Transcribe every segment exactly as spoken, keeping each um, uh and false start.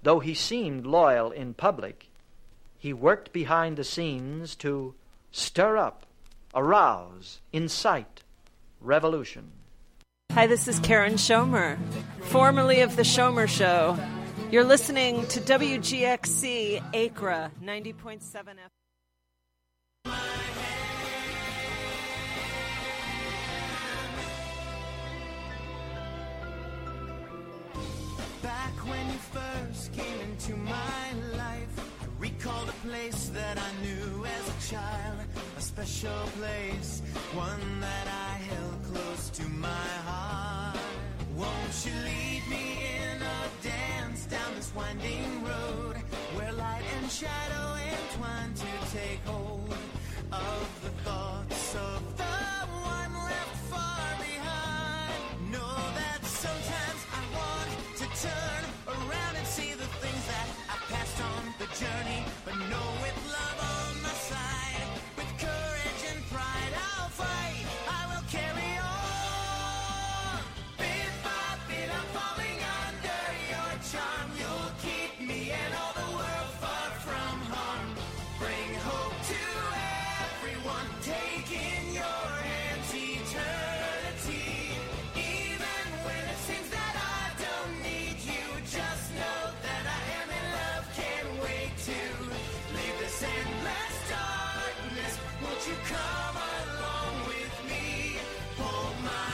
Though he seemed loyal in public, he worked behind the scenes to stir up, arouse, incite revolution. Hi, this is Karen Schomer, formerly of The Schomer Show. You're listening to W G X C Acra ninety point seven F M. Back when you first came into my life, I recalled a place that I knew as a child, a special place, one that I held close to my heart. Won't you lead me in a dance down this winding road, where light and shadow entwine to take hold of the thoughts of the one left far behind. Know that sometimes I want to turn around and see the things that I passed on the journey, but know with love on my side, with courage and pride I'll fight, I will carry on. Bit by bit I'm falling under your charm, you'll keep me and all the world far from harm. Bring hope to everyone, take in your hands eternity. Even when it seems that I don't need you, just know that I am in love, can't wait to leave this endless darkness. Won't you come along with me, hold my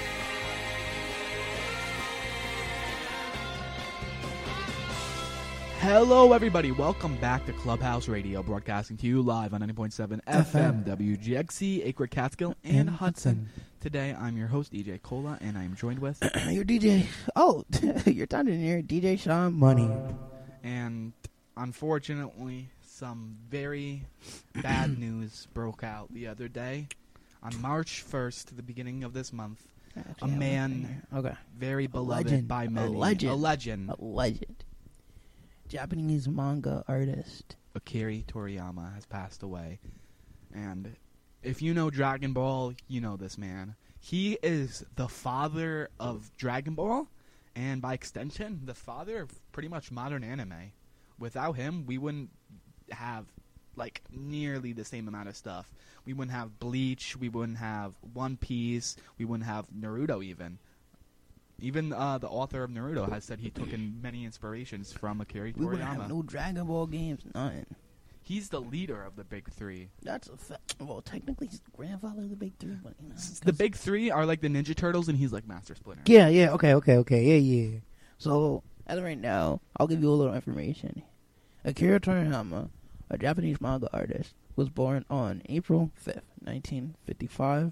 Hello, everybody. Welcome back to Clubhouse Radio, broadcasting to you live on ninety point seven F M, W G X C, Acre, Catskill, and Hudson. Today, I'm your host, D J Cola, and I'm joined with... Your D J... Oh, you're done in here. D J Sean Money. And unfortunately, some very bad news broke out the other day. On March first, the beginning of this month, Actually, a man okay. very beloved legend. by many. A legend. A legend. A legend. Japanese manga artist. Akira Toriyama has passed away. And if you know Dragon Ball, you know this man. He is the father of Dragon Ball, and by extension, the father of pretty much modern anime. Without him, we wouldn't have, like, nearly the same amount of stuff. We wouldn't have Bleach, we wouldn't have One Piece, we wouldn't have Naruto even. Even uh, the author of Naruto has said he took in many inspirations from Akira Toriyama. We wouldn't have no Dragon Ball games, nothing. He's the leader of the big three. That's a fact. Well, technically, he's the grandfather of the big three, but you know. The big three are like the Ninja Turtles, and he's like Master Splinter. Yeah, yeah, okay, okay, okay, yeah, yeah. So, as of right now, I'll give you a little information. Akira Toriyama, a Japanese manga artist, was born on April fifth, nineteen fifty-five.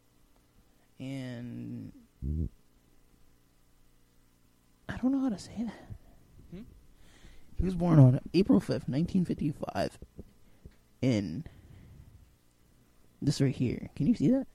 And... I don't know how to say that. Hmm? He was born on April fifth, nineteen fifty-five. In this right here. Can you see that?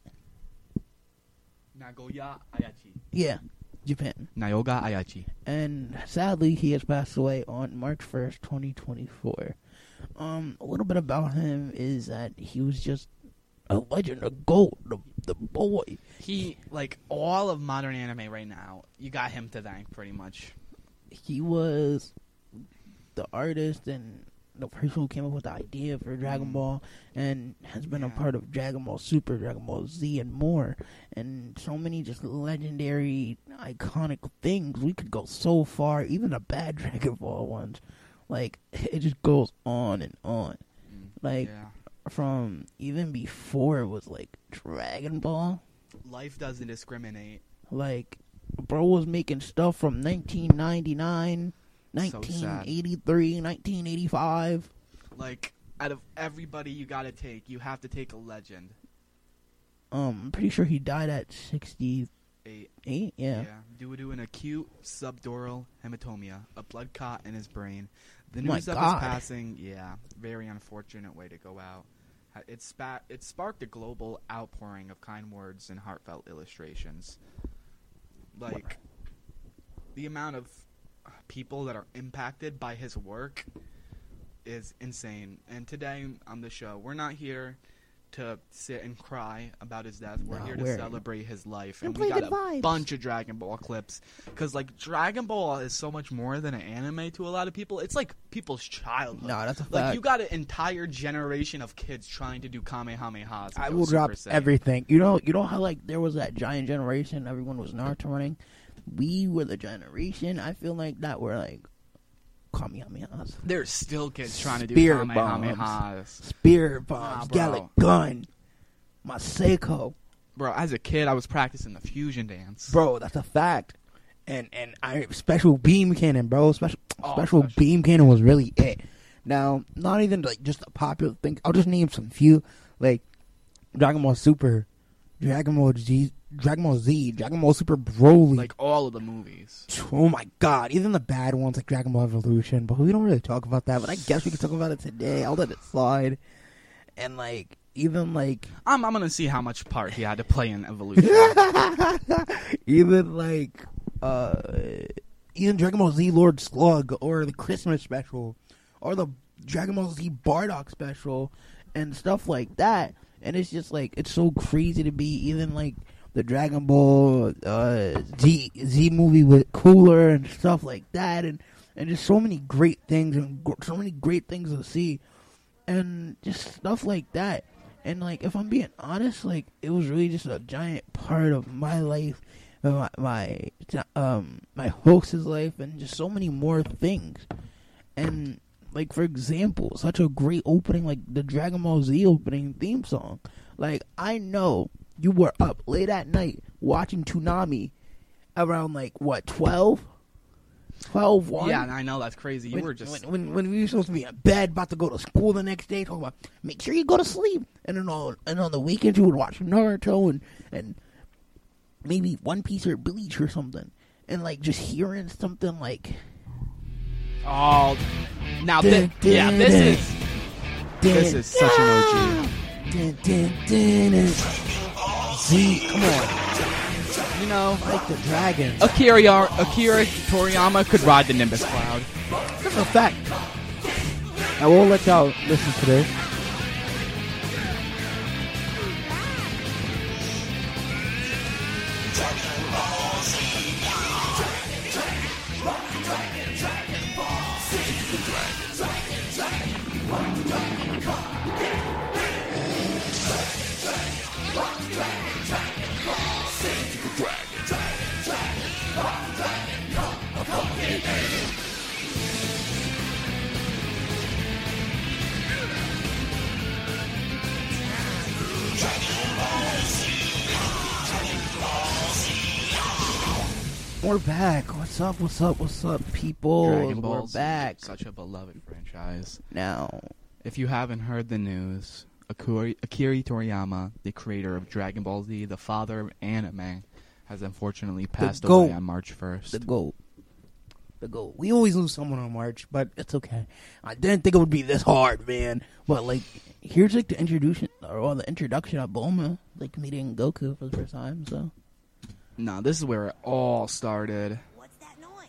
Nagoya Ayachi. Yeah, Japan. Nagoya Ayachi. And sadly, he has passed away on March first, twenty twenty-four. Um, a little bit about him is that he was just a legend, a goat, the, the boy. He, like, all of modern anime right now, you got him to thank, pretty much. He was the artist and the person who came up with the idea for Dragon Ball, and has been Yeah. a part of Dragon Ball Super, Dragon Ball Z, and more. And so many just legendary, iconic things. We could go so far, even the bad Dragon Ball ones. Like, it just goes on and on. Mm. Like, Yeah. from even before it was like Dragon Ball. Life doesn't discriminate. Like, bro was making stuff from nineteen ninety-nine, nineteen eighty-three, nineteen eighty-five. Like, out of everybody you gotta take, you have to take a legend. Um, I'm pretty sure he died at sixty-eight. Eight. Yeah. Yeah. Due to an acute subdural hematomia, a blood clot in his brain. The My news of God. his passing, yeah, very unfortunate way to go out. Ha- It, spat, it sparked a global outpouring of kind words and heartfelt illustrations. Like, the amount of people that are impacted by his work is insane. And today on the show, we're not here to sit and cry about his death. We're No, here to we're- celebrate his life, And and we play got a good vibes. bunch of Dragon Ball clips. Because like Dragon Ball is so much more than an anime to a lot of people. It's like people's childhood. No, that's a Like fact. you got an entire generation of kids trying to do Kamehamehas. I and will go drop Super Saiyan. everything. You know, you know how like there was that giant generation, everyone was Naruto running. We were the generation. I feel like that were like Kamehamehas, There's still kids trying to do Spear bombs. Kamehamehas. spear bombs, Nah, bro. Gallic gun, Maseko. Bro, as a kid, I was practicing the fusion dance. Bro, that's a fact. And and I special beam cannon, bro. Special Oh, special special. beam cannon was really it. Now, not even like just a popular thing. I'll just name some few, like Dragon Ball Super, Dragon Ball Z, Dragon Ball Z, Dragon Ball Super Broly. Like all of the movies. Oh my god, even the bad ones like Dragon Ball Evolution, but we don't really talk about that. But I guess we can talk about it today. I'll let it slide. And like even like I'm, I'm gonna see how much part he had to play in Evolution. even like uh even Dragon Ball Z Lord Slug or the Christmas special or the Dragon Ball Z Bardock special and stuff like that. And it's just like it's so crazy to be even like the Dragon Ball uh, Z Z movie with Cooler and stuff like that, and and just so many great things and gr- so many great things to see, and just stuff like that. And like if I'm being honest, like it was really just a giant part of my life, uh, my, my um my host's life, and just so many more things. And like for example, such a great opening, like the Dragon Ball Z opening theme song. Like I know you were up late at night watching Toonami around like what twelve, twelve, one? Yeah, and I know that's crazy. You when, were just when, when when we were supposed to be in bed, about to go to school the next day, talking about make sure you go to sleep, and then on and on the weekends you would watch Naruto and and maybe One Piece or Bleach or something, and like just hearing something like oh. Now, Dun, thi- yeah, dun, this dun. is this is such an O G. Dun, dun, dun, dun. Z, come on, You know, like the dragon. Akira Akira Toriyama could ride the Nimbus cloud. That's a fact. I will let y'all listen to this. We're back. What's up? What's up? What's up, people? Dragon Ball We're Z, back such a beloved franchise. now. If you haven't heard the news, Akira, Akira Toriyama, the creator of Dragon Ball Z, the father of anime, has unfortunately passed goat. away on March first. The goat. The goat. We always lose someone on March, but it's okay. I didn't think it would be this hard, man. But like, here's like the introduction or well, the introduction of Bulma, like meeting Goku for the first time. So No, this is where it all started. What's that noise?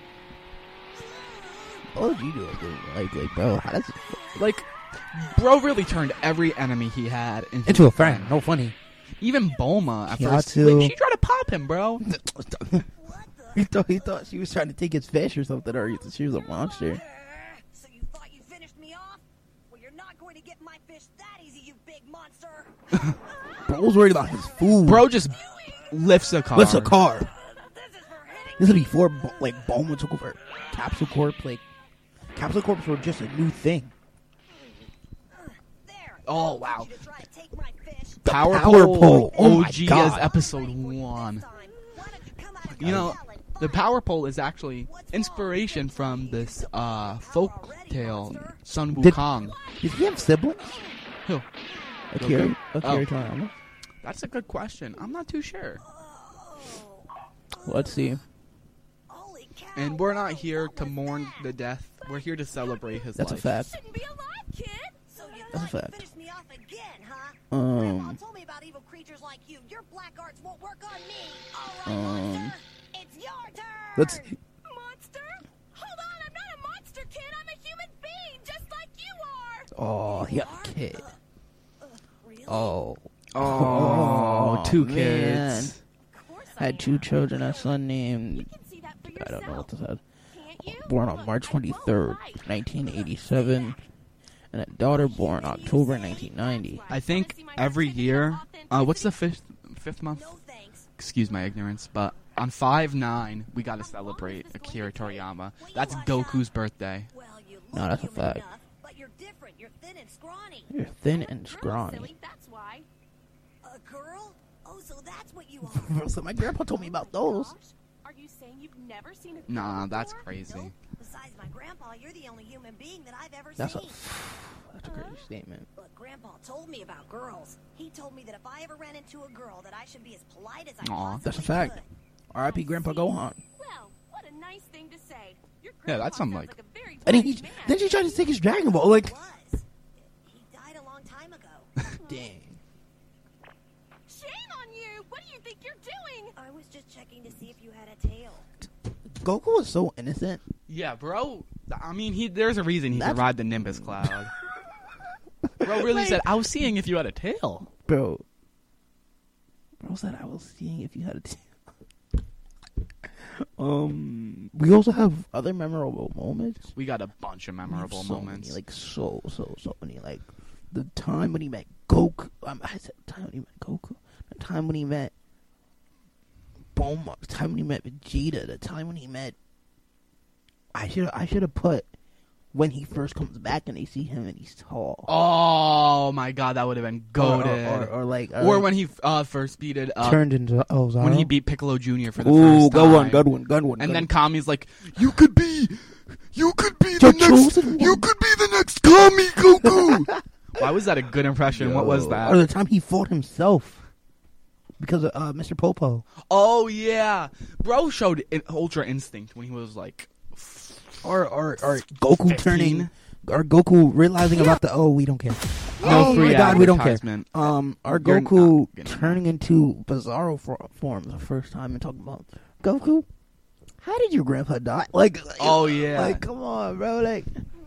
what did you do? Like, like, bro, how does it Like, bro really turned every enemy he had into, into a friend? No funny. Even Bulma at He first. had to- Like, she tried to pop him, bro. What the? he thought he thought she was trying to take his fish or something, or she was a monster. So you thought you finished me off? Well, you're not going to get my fish that easy, you big monster. Bro was worried about his food. Bro just lifts a car. lifts a car. This is for hitting. This is before Bo- like Bulma took over Capsule Corp. Like Capsule Corps were just a new thing. There. Oh, I wow. told you to try to take my fish. The Power, Power Pole, Pole. Oh my O G God. as episode Ready for you one. this time. Why don't you come out You know, yelling? the Fine. Power Pole is actually inspiration from this uh, folk tale, Sun Did- Wukong. Did he have siblings? Who? Akira, Goku? Akira Oh. Toriyama. That's a good question. I'm not too sure. Let's see. Holy cow. And we're not here What to was mourn that? the death. We're here to celebrate his That's a life. fact. Shouldn't be alive, kid. So you That's a thought fact. you finished me off again, huh? Grandma Um, told me about evil creatures like you. Your black arts won't work on me. All right, Um, monster. It's your turn. let's. Monster? Hold on, I'm not a monster, kid. I'm a human being, just like you are. Oh, he got a kid. Uh, really? Oh. Oh, Oh, two man. kids. Of course I had two children, a son named, You can see that for I don't know what yourself. this said, Can't you? born on March twenty-third, nineteen eighty-seven, and a daughter born October nineteen ninety. I think every year, uh, what's the fifth fifth month? No thanks. Excuse my ignorance, but on five nine we gotta celebrate Akira Toriyama. That's Goku's birthday. Well, you No, look that's a human fact. enough, but you're different. You're thin and scrawny. You're thin and Girl, scrawny. silly, that's why. A girl? Oh, so that's what you are. So my grandpa told me about those. Gosh, are you saying you've never seen a girl Nah, that's before? crazy. Nope. Besides my grandpa, you're the only human being that I've ever That's a seen. that's a crazy statement. But Grandpa told me about girls. He told me that if I ever ran into a girl, that I should be as polite as I Aw. possibly That's a fact. could. R I P Grandpa Gohan. Well, what a nice thing to say. Your Yeah, grandpa that's some, sounds like- a very And he polite man. then she tried to take his Dragon Ball. Like, Was. He died a long time ago. dang. Shame on you! What do you think you're doing? I was just checking to see if you had a tail. Goku was so innocent. Yeah, bro. I mean, he there's a reason he That's- could ride the Nimbus cloud. Bro really Like- said, "I was seeing if you had a tail." Bro. Bro said I was seeing if you had a tail. um, we also have other memorable moments. We got a bunch of We have memorable so moments. many, like so, so, so many. Like the time when he met Goku. Um, I said the time when he met Goku. The time when he met Bulma. The time when he met Vegeta. The time when he met. I should I should have put when he first comes back and they see him and he's tall. Oh my god, that would have been or, goated. or, or, or like Or like, when he uh, first beat it up, turned into oh Zara. when he beat Piccolo Junior for the Ooh, first good time. one, good one, good one. And good then one. Kami's like, "You could be, you could be The the next, chosen you one." could be the next Kami Goku." Why was that a good impression? What was Or that? the time he fought himself because of uh, Mister Popo. Oh yeah, bro showed in- Ultra Instinct when he was like, Or or or Goku fifteen. turning, or Goku realizing about the oh we don't care. No oh free my god, we don't care. advertisement. Um, or You're Goku not getting turning into Bizarro for, form the first time and talking about Goku. How did your grandpa die? Like, like Oh, yeah. like come on, bro. Like,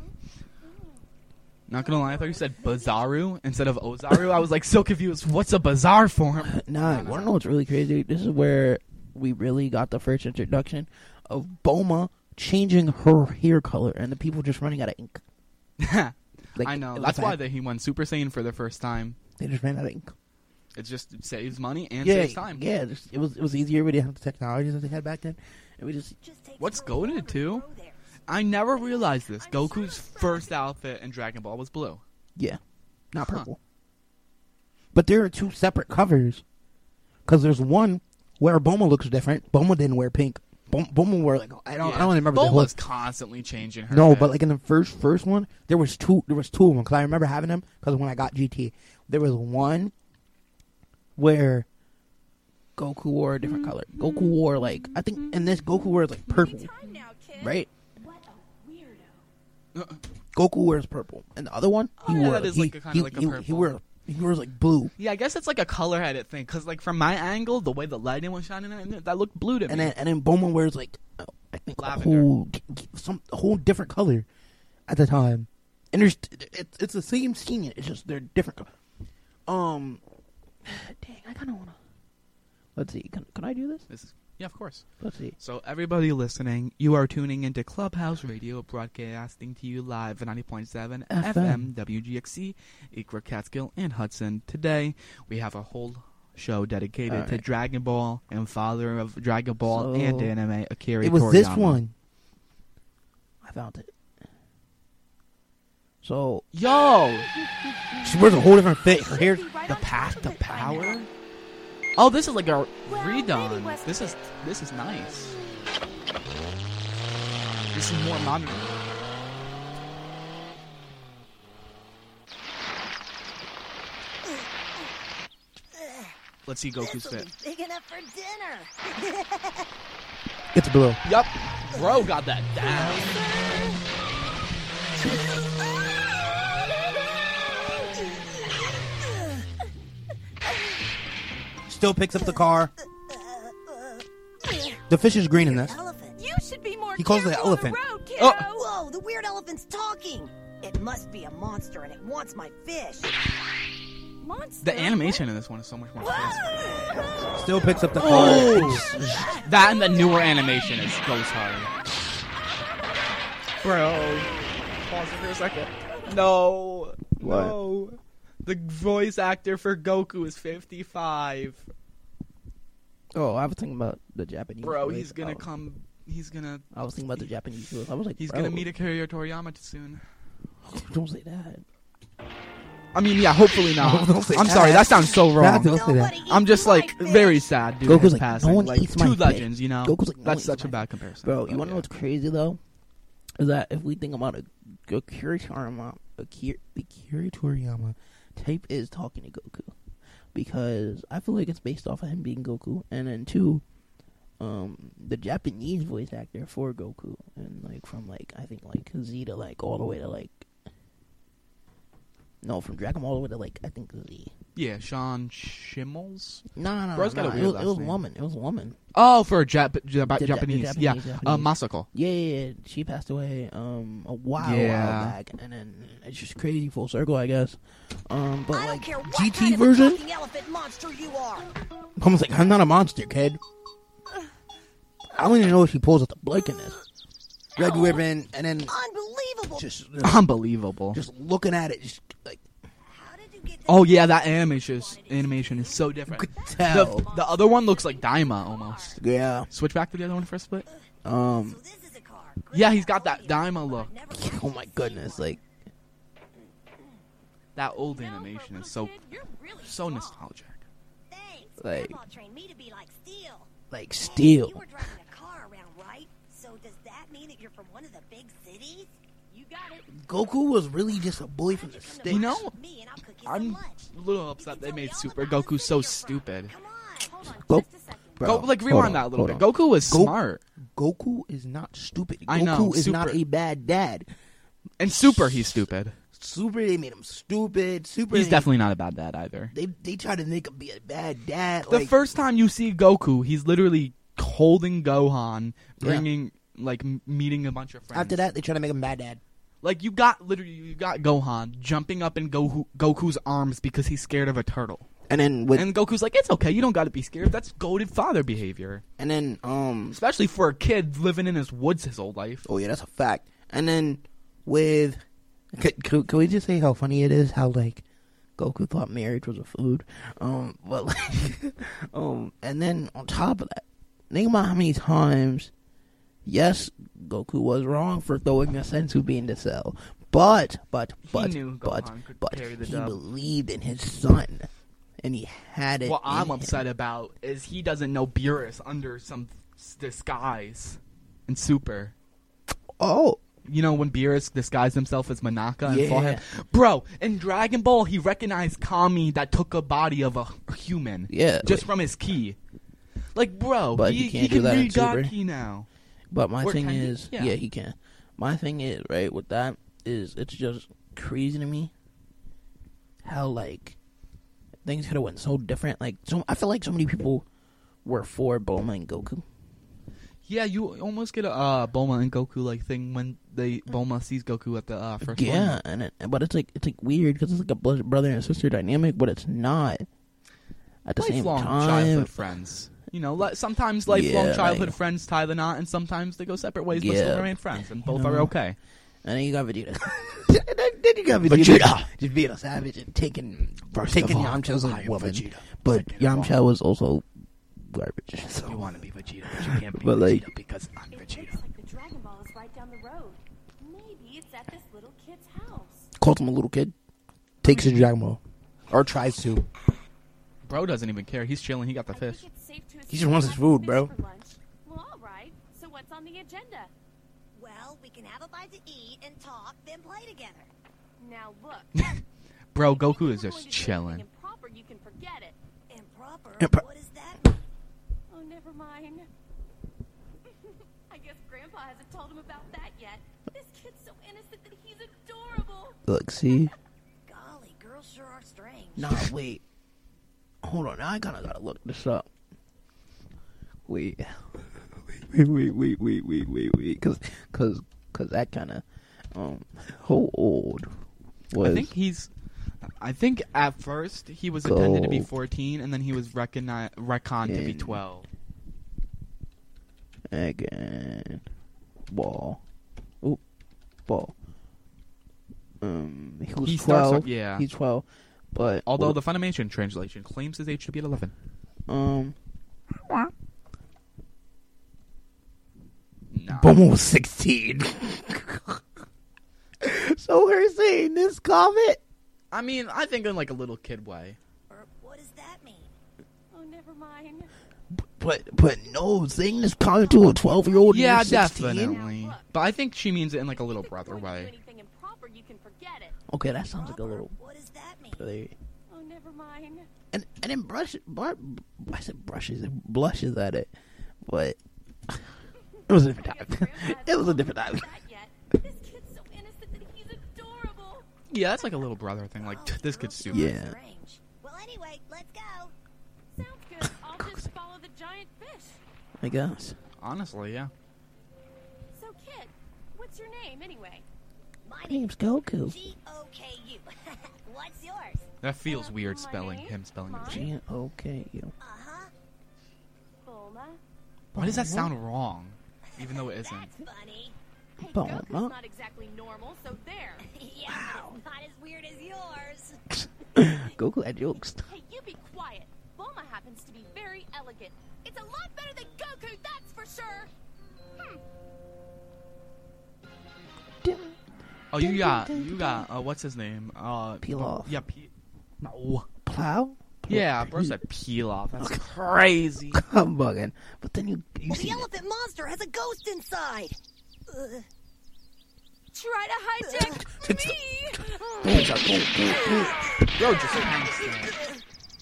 Not gonna lie, I thought you said Bazaru instead of Ozaru. I was like so confused. What's a bizarre form? nah. Want to know what's really crazy? This is where we really got the first introduction of Bulma changing her hair color and the people just running out of ink. Like, I know. it was That's a why fact. they, he went Super Saiyan for the first time. They just ran out of ink. It just it saves money and yeah, saves time. yeah. Just, it was it was easier. We didn't have the technologies that they had back then, and we just Just takes What's a little goated, longer to too? grow there. I never realized this. Goku's first outfit in Dragon Ball was blue. yeah, not Huh. purple. But there are two separate covers, because there's one where Bulma looks different. Bulma didn't wear pink. Bum- Bulma wore like I don't I don't remember the whole. Bulma's constantly changing her. No, fit. but like in the first first one, there was two. There was two of them because I remember having them because when I got G T, there was one where Goku wore a different color. Goku wore like I think in this Goku wears like purple, Time now, kid. right? What a weirdo. Goku wears purple, and the other one he Oh, yeah, wore that is he, like a- kinda he, like a he, purple. he wears he wears like blue, Yeah, I guess it's like a color headed thing. Cause like from my angle, the way the lighting was shining, on it, that looked blue to and me. then and then Bulma wears like uh, I think Lavender. a whole some a whole different color at the time, and there's it's it's the same scene. It's just they're different. co- Um, dang, I kind of wanna. Let's see. Can can I do this? This is, yeah, of course. Let's see. So everybody listening, you are tuning into Clubhouse Radio, broadcasting to you live at ninety point seven F F M. M, W G X C, Ikra, Catskill, and Hudson. Today, we have a whole show dedicated All to right. Dragon Ball and father of Dragon Ball So, and anime, Akira It was this Toriyama. one. I found it. So Yo! she wears a whole different fit. Her hair. The Path to Power? Oh, this is like a Well, redone. maybe West This is this is nice. This is more modern. Let's see Goku's This'll fit. be big enough for dinner. It's blue. Yup. Bro got that down. Still picks up the car. The fish is green in this. Elephant. You should be more He calls it careful an on the elephant. road, kiddo. Oh. Whoa, the weird elephant's talking. It must be a monster and it wants my fish. Monster? monster. The animation in this one is so much more crisp. Still picks up the car. Oh! That and the newer animation is goes hard. Bro, pause it for a second. No, What? no. The voice actor for Goku is fifty-five. Oh, I was thinking about the Japanese. Bro, voice. he's gonna I, come. He's gonna. I was thinking about the Japanese voice. I was like, He's bro, gonna meet Akira Toriyama soon. Don't say that. I mean, yeah, hopefully not. Don't say I'm that. sorry, that sounds so wrong. Don't say that. Nobody I'm eats just my like fish. very sad, dude. Goku's his like, passing. no one like eats my two fish. legends, you know. Goku's like, no one That's eats such a my bad comparison. Bro, you But want to know yeah. what's crazy though? Is that if we think about a Akira Toriyama, Akira, Akira Toriyama type is talking to Goku, because I feel like it's based off of him being Goku, and then two, um, the Japanese voice actor for Goku, and like from like I think like Z to like all the way to like no from Dragon Ball all the way to like I think Z. Yeah, Sean Shimmels. No, no, no, Bro's no, got a no. weird It was, last it was a name. woman. It was a woman. Oh, for Jap- Jap- The Ja- the Japanese. Japanese, yeah, Japanese. Uh, Masako. Yeah, yeah, yeah, she passed away um a while, Yeah. while back, and then it's just crazy full circle, I guess. Um, but I don't like care what G T kind of a version, talking elephant monster you are. I was like, I'm not a monster, kid. I don't even know if she pulls out the blood in this red ribbon, and then Unbelievable. just Unbelievable. just looking at it, just like How did you get this Oh yeah, that animation is, animation is so different. could tell. The, the other one looks like Daima almost. Yeah. Switch back to the other one for a split. Um. So this is a car. Yeah, he's got that Daima look. Never Oh my goodness, like That old Now, animation Goku is so kid, you're really so strong. nostalgic. Thanks. Like- Grandpa trained me to be like steel. like Hey, steel. You were driving a car around, right? So does that mean that you're from one of the big cities? You got it. Goku was really just a boy from the Come to sticks. You know, me and I'll cook you some I'm lunch. a little You upset can they tell me made all Super about the Goku city so you're from. stupid. Come on. Hold on, Go- just a second. Bro, Go, like hold rewind on, that a little hold bit. on. Goku was Go- smart, Goku is not stupid. I Goku know, is not Super- a bad dad. and Super he's stupid. Super, they made him stupid. Super, He's they, definitely not a bad dad either. They they try to make him be a bad dad. The like, first time you see Goku, he's literally holding Gohan, Yeah. bringing like m- meeting a bunch of friends. after that, they try to make him bad dad. like you got literally you got Gohan jumping up in Goku, Goku's arms because he's scared of a turtle, And then with and Goku's like, "It's okay, you don't got to be scared. That's goated father behavior, and then um especially for a kid living in his woods his whole life." oh yeah, that's a fact. And then with can, can, can we just say how funny it is how like Goku thought marriage was a food, um but like um and then on top of that, think about how many times. Yes, Goku was wrong for throwing a Senzu bean to Cell, but but but knew but Gohan could but carry the he dub. believed in his son, and he had it. What I'm in him. upset about is he doesn't know Beerus under some s- disguise in Super. Oh, You know when Beerus disguised himself as Manaka and fought Yeah. him? Bro, in Dragon Ball he recognized Kami that took a body of a human. Yeah, Just like- from his ki. Like bro, But he, you can't he do can that in read God Super. ki now. but my Or thing can he? is, Yeah. yeah. he can. My thing is right with that is it's just crazy to me how like things could have went so different. Like so, I feel like so many people were for Bulma and Goku. Yeah, you almost get a uh, Bulma and Goku like thing when they Bulma sees Goku at the uh, first Yeah, tournament. and it, but it's like it's like weird because it's like a bro- brother and sister dynamic, but it's not at the same Lifelong time. childhood friends. You know, li- sometimes lifelong Yeah, childhood like- friends tie the knot, and sometimes they go separate ways, but Yeah. still remain friends, and both You are know. okay. And then you got Vegeta. then you got Vegeta, Vegeta. just being a savage and taking First taking of all, Yamcha's I am woman. Vegeta. But Second of Yamcha was also garbage. So. You want to be Vegeta, but you can't be But, Vegeta like- because I'm It Vegeta. looks like the Dragon Ball is right down the road. Maybe it's at this little kid's house. Calls him a little kid. Takes his Dragon Ball, or tries to. Bro doesn't even care. He's chilling. He got the I think fish. it's safe to He just assume wants we'll his have food, fish bro. for lunch. Well, all right. So what's on the agenda? Well, we can have a bite to eat and talk, then play together. Now look. Bro, if Goku you is were just going to do anything chilling. Improper, you can forget it. Improper? Impro- What is that? Oh, never mind. I guess Grandpa hasn't told him about that yet. This kid's so innocent that he's adorable. Look, see. Golly, girls sure are strange. Nah, wait. Hold on. Now I kind of gotta look this up. Wait. Wait, wait, wait, wait, wait, wait, wait. Cause, cause, cause that kind of, um, how old was? I think he's. I think at first he was intended to be Go. fourteen, and then he was recogni- retconned to be In. twelve. Again. Ball. Oop. Ball. Um, he was He starts twelve. off- yeah. He's twelve. But Although the Funimation translation claims his age to be eleven. um, Nah. Bulma was sixteen. So we're saying this comment. I mean, I think in like a little kid way. Or what does that mean? Oh, never mind. But but no, saying this comment to a twelve year old. Yeah, sixteen? definitely. But I think she means it in like a little brother If you're going to way. do anything improper, you can forget it. Okay, that sounds like a little. What does that mean? Oh, never mind. And and then brush, bar, I said brushes and blushes at it, but it was a different I guess time. Grandpa hasn't It was a told different me time. about that yet. This kid's so innocent that he's adorable. Yeah, that's like a little brother thing. Like, Oh, this kid's girl stupid. Yeah. strange. Well, anyway, let's go. Sounds good. I'll just follow the giant fish. I guess. Honestly, yeah. So, kid, what's your name anyway? My My name's Goku. G O K U. What's yours? That feels Uh, weird my spelling, name? him spelling it. Mine? G O K U. Uh-huh. Bulma. Why does that sound wrong? Even though it isn't. That's funny. Hey, Bulma. Goku's not exactly normal, so there. Yeah, but it's not as weird as yours. Goku had jokes. Hey, you be quiet. Bulma happens to be very elegant. It's a lot better than Goku, that's for sure. Hmm. Oh, you got, you got, uh, what's his name? Uh, Peel off. Yeah, P- no. Plow? Yeah, bro said peel off. That's crazy. I'm bugging. But then you you Well, see the elephant monster has a ghost inside. Ugh. Try to hijack me. Bro, just hang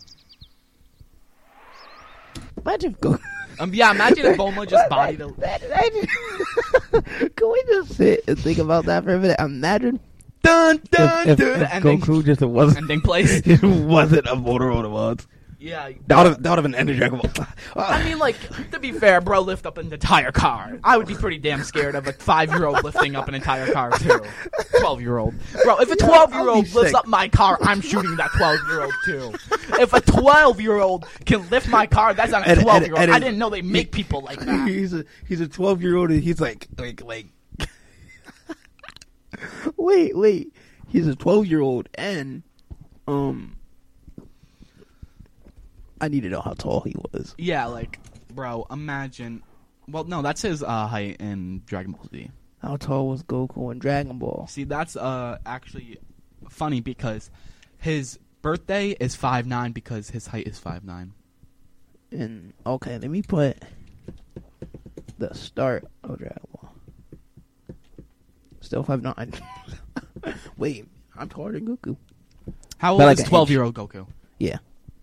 imagine Goku. Um, yeah, imagine if Bulma just bodied a... Imagine. Can we just sit and think about that for a minute? Imagine Dun, dun, if, if, dun. if Ending, Goku just wasn't ending place. just wasn't a Motorola once. Yeah. That would have that would have been ended Dragon Ball. I mean, like, to be fair, bro, lift up an entire car. I would be pretty damn scared of a five-year-old lifting up an entire car, too. twelve-year-old. Bro, if a twelve-year-old I'll be lifts sick. up my car, I'm shooting that twelve-year-old, too. If a twelve-year-old can lift my car, that's not a And- and- twelve-year-old. and I it- didn't know they make people like that. he's a he's a twelve year old and he's like like like. wait wait, he's a twelve year old and um. I need to know how tall he was. Yeah, like, bro, imagine... Well, no, that's his uh, height in Dragon Ball Z. How tall was Goku in Dragon Ball? See, that's uh actually funny because his birthday is five nine because his height is five nine. And okay, let me put the start of Dragon Ball. Still five nine. Wait, I'm taller than Goku. How old But like is an twelve-year-old Goku? Yeah,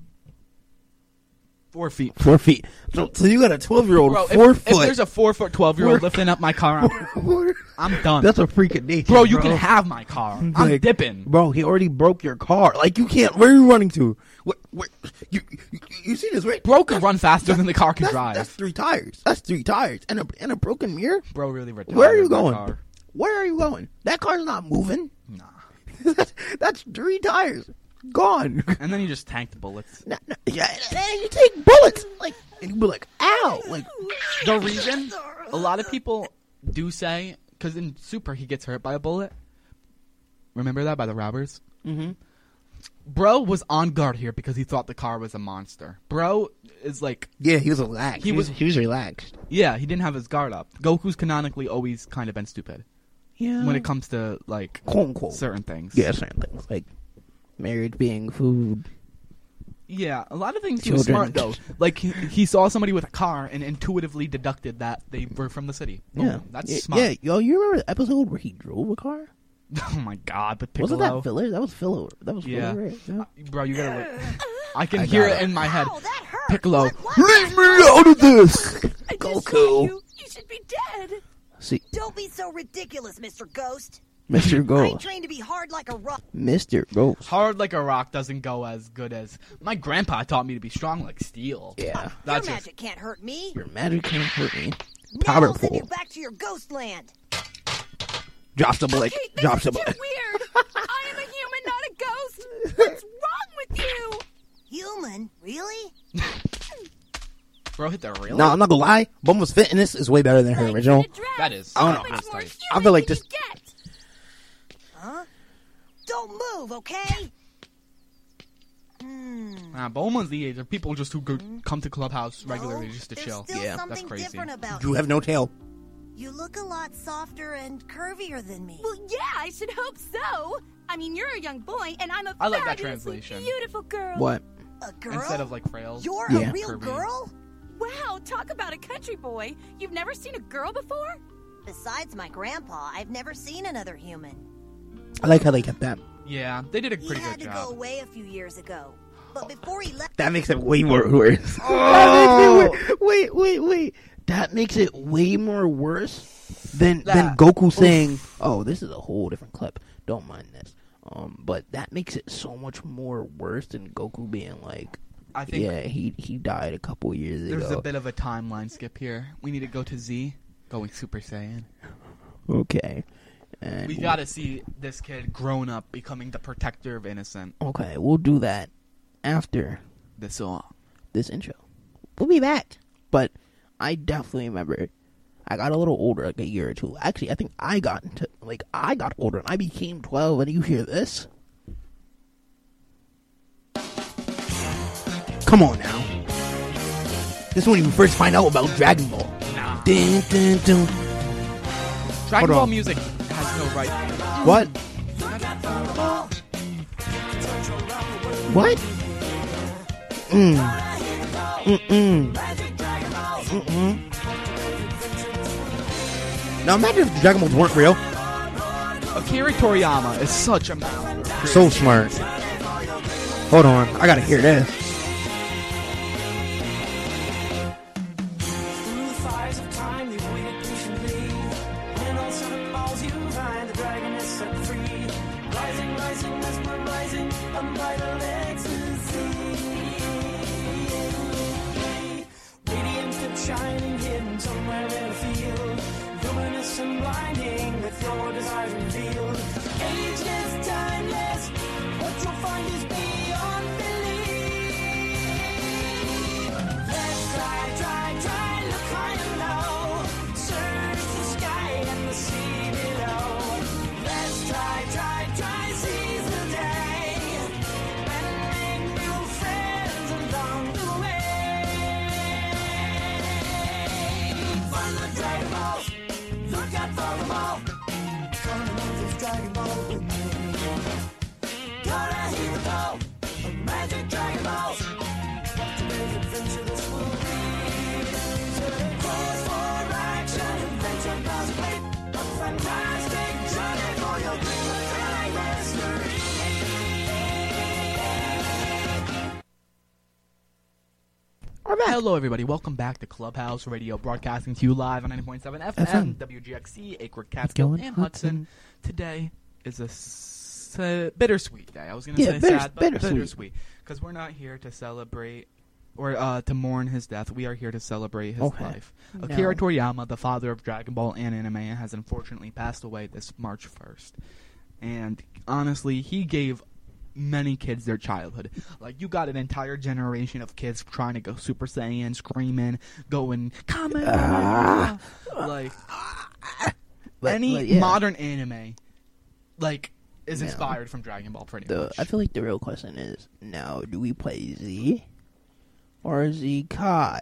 Four feet. four feet. So, so you got a twelve year old Bro, four if, foot. if there's a four foot twelve-year-old Four- lifting up my car, I'm, I'm done. That's a freak of nature, bro, you can have my car. I'm Like, dipping. Bro, he already broke your car. Like you can't. Where are you running to? What? Where, you, you you see this right? Bro can run faster than the car can That's, drive. that's three tires. That's three tires and a and a broken mirror. Bro really retarded. Where are you my going? car. Where are you going? That car's not moving. Nah. that's, that's three tires gone. And then you just tank the bullets. Nah, nah, yeah, and then you take bullets, like, and you be like, "Ow!" Like, The reason a lot of people do say, because in Super he gets hurt by a bullet. Remember that by the robbers? mm-hmm. Bro was on guard here because he thought the car was a monster. Bro is like, Yeah, he was relaxed. He He was was- he was relaxed. yeah, he didn't have his guard up. Goku's canonically always kind of been stupid Yeah, when it comes to like quote unquote. certain things. Yeah, certain things like marriage being food. Yeah, a lot of things he was Children. smart though. Like he, he saw somebody with a car and intuitively deducted that they were from the city. Boom. Yeah, That's yeah, smart. Yeah, yo, you remember the episode where he drove a car? Oh my god, but Piccolo. Wasn't that filler? That was filler. That was Yeah. filler, right? Yeah. Uh, Bro, you gotta look. I can I hear got it it. in my head. Ow, that hurt. Piccolo. What was Leave that? me out of this, I just Goku. saw you. You should be dead. See, Don't be so ridiculous, Mister Ghost. Mister I ain't Ghost, trained to be hard like a rock. Mister Ghost. Hard like a rock doesn't go as good as my grandpa taught me to be strong like steel. Yeah, Your That's just, magic can't hurt me. your magic can't hurt me. Now I'll send you Powerful. back to your ghost land. Drops the bullet. Okay, this Drops is the too bullet. weird. I am a human, not a ghost. What's wrong with you? Human? Really? Bro, hit the real. No, I'm not gonna lie. Bulma's fit in this is way better than her original. That is. I don't How know. much more That's human I feel like can this- you get? Huh? Don't move, okay? Hmm. Nah, Bulma's the age of people just who go, come to Clubhouse regularly No, just to there's chill. Still Yeah, something that's crazy. different about You have no tail. You look a lot softer and curvier than me. Well, yeah, I should hope so. I mean, you're a young boy, and I'm a I like that fabulously translation. beautiful girl. What? A girl? Instead of like frails. You're Yeah. a real Curvy. girl? Wow, talk about a country boy. You've never seen a girl before? Besides my grandpa, I've never seen another human. I like how they kept that. Yeah, they did a He pretty had good to job. go away a few years ago. But before he left, That makes it way more worse. That makes it wa- wait, wait, wait. That makes it way more worse than than That- Goku saying, "Oh, this is a whole different clip. Don't mind this." Um, but that makes it so much more worse than Goku being like, I think "Yeah, he he died a couple years there's ago." a bit of a timeline skip here. We need to go to Z, going Super Saiyan. Okay, and We gotta see this kid grown up, becoming the protector of innocent. okay, we'll do that after The song. this intro. We'll be back. But I definitely remember I got a little older, like a year or two. Actually, I think I got into, like, I got older and I became twelve, and you hear this? Come on now. This is when you first find out about Dragon Ball. Nah. Dun, dun, dun. Dragon Hold Ball on. music has no right. What? What? Mm. Mm-mm. Mm-mm. Now imagine if the Dragon Balls weren't real. Akira Toriyama is such a So smart. Hold on, I gotta hear this. Through the fires of time, they've waited patiently. When all sudden balls you find, the dragon is set free. Rising, rising, mesmerizing, unbridled ecstasy. Radiant tip shining, hidden somewhere in a field. Luminous and blinding, with your desires revealed. Ageless, timeless, what you'll find is beyond belief. Let's try, try, try, look high and low. Search the sky and the sea below. Let's try, try, try, seize the day. And make new friends along the way. Find the Dragon Balls, look out for them all. Come on, this Dragon Ball with me. Gotta hear the call of magic Dragon Balls. What a big adventure this will be. So pause for action, adventure does wait. A fantastic journey for your dreams and mystery. Hello, everybody. Welcome back to Clubhouse Radio, broadcasting to you live on ninety point seven F M, F M. W G X C, Acre, Catskill, Going and Hudson. Today is a s- uh, bittersweet day. I was going to Yeah, say bitter- sad, but bittersweet. bittersweet. Because we're not here to celebrate or uh, to mourn his death. We are here to celebrate his Okay. life. No. Akira Toriyama, the father of Dragon Ball and anime, has unfortunately passed away this March first. And honestly, he gave many kids their childhood. Like, you got an entire generation of kids trying to go Super Saiyan, screaming, going, Kamen Ah. Rider! Like, But- any but, yeah. modern anime, like, is No. inspired from Dragon Ball pretty The, much. I feel like the real question is, now, do we play Z or Z Kai?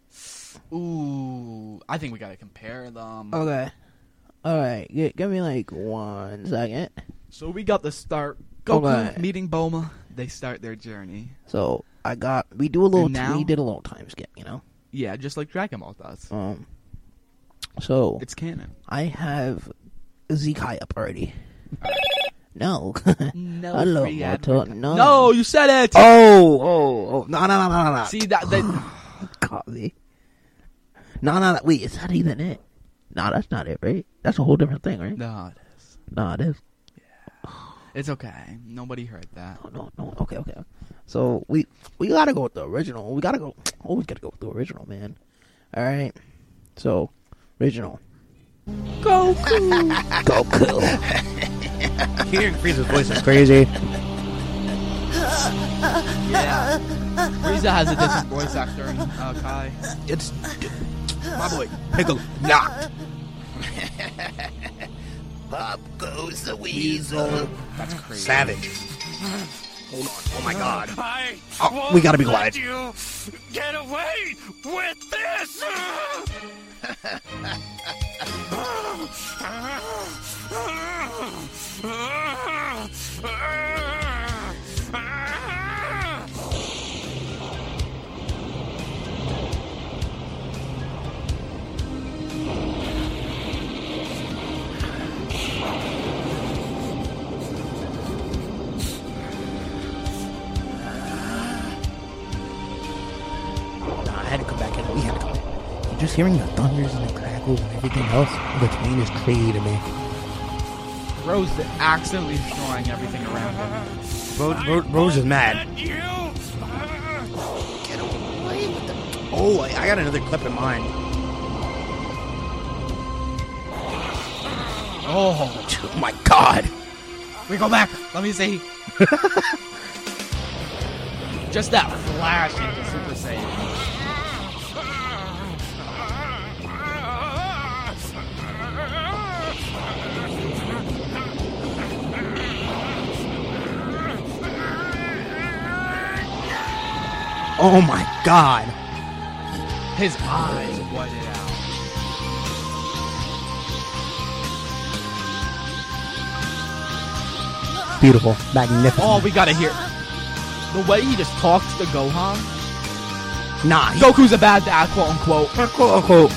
Ooh, I think we gotta compare them. Okay. Alright, g- give me like one second. So we got the start. Goku Okay. meeting Bulma. They start their journey. So, I got, we do a little, And now? we did a little time skip, you know? Yeah, just like Dragon Ball does. Um, so, It's canon. I have Z Kai up already. No. No Hello, free Moto. advertising. No. No, you said it. Oh, oh, oh. No, no, no, no, no, no. See that? that Copy. No, no, no. Wait, is that even it? No, that's not it, right? That's a whole different thing, right? no, it is. No, it is. It's okay. Nobody heard that. No, no, no. Okay, okay. So, we we gotta go with the original. We gotta go. Always gotta go with the original, man. Alright. So, original. Goku! Goku. Hearing Frieza's voice is crazy. Yeah. Frieza has a different voice actor in uh, Kai. It's my boy Piccolo. Knocked. Pop goes the weasel. That's crazy. Savage. Hold on. Oh my god. I Oh, we gotta be quiet. let you get away with this. Nah, I had to come back in. We had to come back. Just hearing the thunders and the crackles and everything else, the terrain is crazy to me. Rose accidentally destroying everything around him. Rose, Rose, Rose is mad. Let you. Get away with the... Oh, I, I got another clip in mind. Oh, Oh my god. we go back. Let me see. Just that flash into Super Saiyan. Oh my god. His eyes whited out. Beautiful. Magnificent. Oh, we gotta hear the way he just talks to Gohan. Nah. he- Goku's a bad dad, quote unquote. Quote unquote.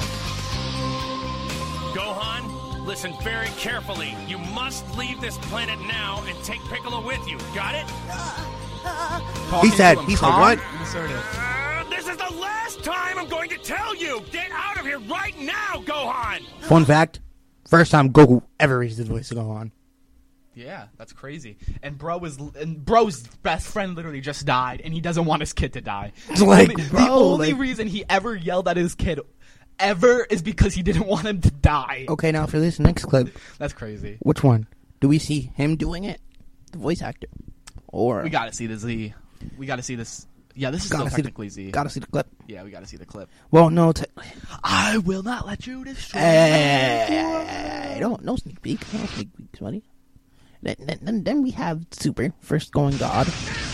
Gohan, listen very carefully. You must leave this planet now and take Piccolo with you. Got it? Talking said- to him he said calm what? and assertive. Uh, this is the last time I'm going to tell you. Get out of here right now, Gohan. Fun fact. First time Goku ever raised his voice to Gohan. Yeah, that's crazy. And bro is and bro's best friend literally just died, and he doesn't want his kid to die. It's like, only, the bro, only like- reason he ever yelled at his kid ever is because he didn't want him to die. Okay, now for this next clip, That's crazy. which one? Do we see him doing it? The voice actor. Or... We gotta see the Z. We gotta see this. Yeah, this is Gotta still see the- technically Z. Gotta see the clip. Yeah, we gotta see the clip. Well, no, te- I will not let you destroy. Hey, don't no sneak peek, no sneak peeks, buddy. Then, then, then, then we have Super first going God.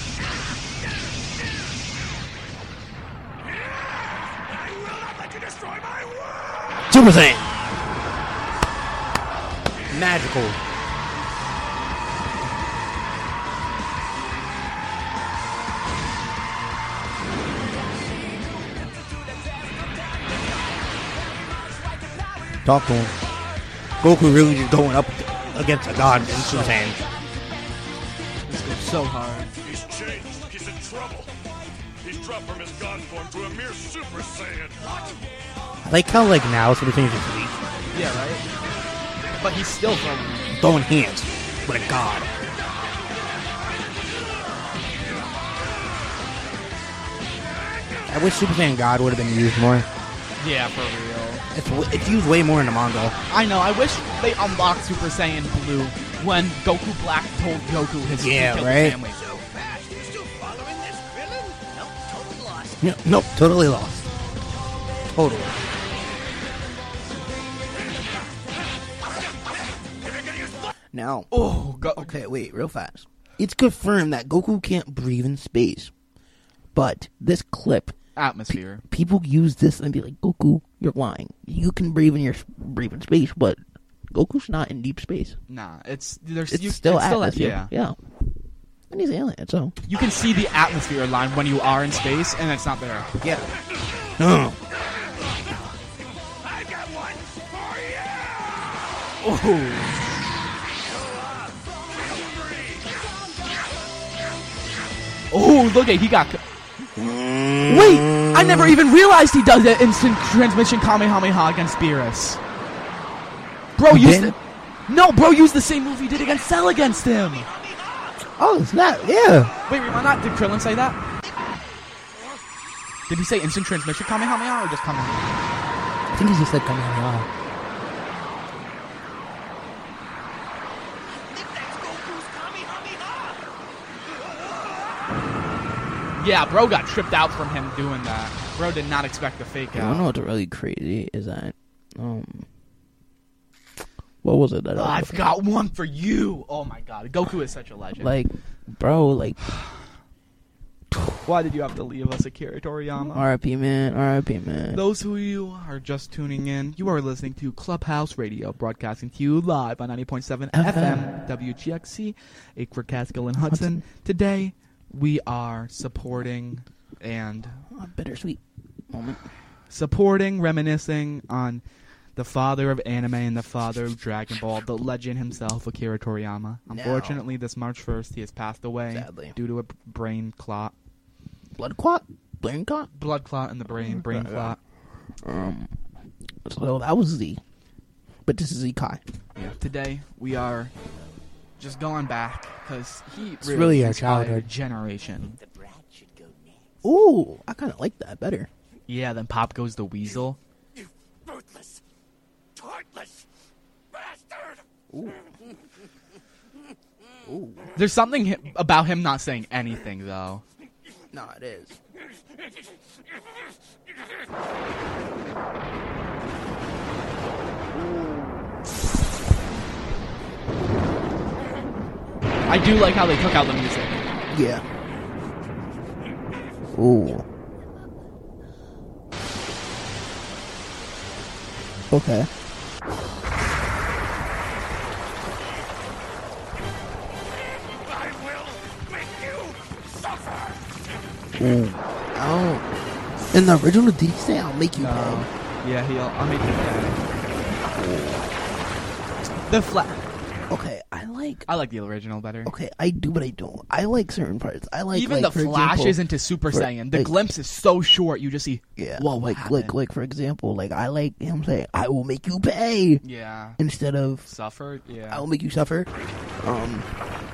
Super Saiyan. Magical. Talk to him. Goku really just going up against a god in Super Saiyan. This goes so hard. He's changed. He's in trouble. He's dropped from his god form to a mere Super Saiyan. What? I like how like now Super Saiyan is just weak. Yeah, right. But he's still throwing. Throwing hands with a god. I wish Super Saiyan God would have been used more. Yeah, for real. It's w- it's used way more in the manga. I know. I wish they unlocked Super Saiyan Blue when Goku Black told Goku his Yeah, he killed right? his family. So fast, you're still following this villain? Nope, totally lost. No, nope, totally lost. Totally. Now, Oh, go- okay, wait, real fast. It's confirmed that Goku can't breathe in space. But this clip, atmosphere. people use this and be like, Goku, you're lying. You can breathe in your breathe in space, but Goku's not in deep space. Nah, it's there's It's you, still it's still atmosphere. yeah. yeah. And he's alien, so You can see the atmosphere line when you are in space, and it's not there. yeah. Oh. I've got one for you. Oh, oh, look at he got. Wait, I never even realized he does that instant transmission Kamehameha against Beerus. Bro, used Then- the, no, bro, used the same move he did against Cell against him. Oh, it's not. Yeah. Wait, why not? Did Krillin say that? Did he say instant transmission Kamehameha or just Kamehameha? I think he just said Kamehameha. That's Goku's Kamehameha! Yeah, bro got tripped out from him doing that. Bro did not expect the fake You out. know what's really crazy is that, um, what was it that Oh, I was I've got one for you. Oh my god, Goku is such a legend. like, bro, like, why did you have to leave us, Akira Toriyama? R I P man, R I P man. Those who you are just tuning in, you are listening to Clubhouse Radio, broadcasting to you live on ninety point seven F M, W G X C, Acre, Catskill, and Hudson. Today, we are supporting and A bittersweet moment. supporting, reminiscing on the father of anime and the father of Dragon Ball, the legend himself, Akira Toriyama. Unfortunately, this March first, he has passed away Sadly. due to a b- brain clot. Blood clot? Brain clot? Blood clot in the brain, brain Yeah. clot. Um, so that was Z. But this is Z Kai. Yeah. Today, we are just going back, because he It's really, really our inspired childhood. a generation. Ooh, I kind of like that better. Yeah, then Pop Goes the Weasel. You ruthless, heartless bastard! Ooh. Ooh. There's something hi- about him not saying anything, though. No, it is. I do like how they took out the music. Yeah. Ooh. Okay. I will make you suffer! Ooh. Oh. In the original, did he say I'll make you No. pay? Yeah, he'll. I'll make you pay. The flat. Okay, I like. I like the original better. Okay, I do, but I don't. I like certain parts. I like Even like, the for flashes example, into Super for- Saiyan. The like- glimpse is so short. You just see. Yeah, Whoa, what like happened? like like for example, like I like him saying, "I will make you pay," Yeah. instead of Suffer. Yeah. "I will make you suffer." Um.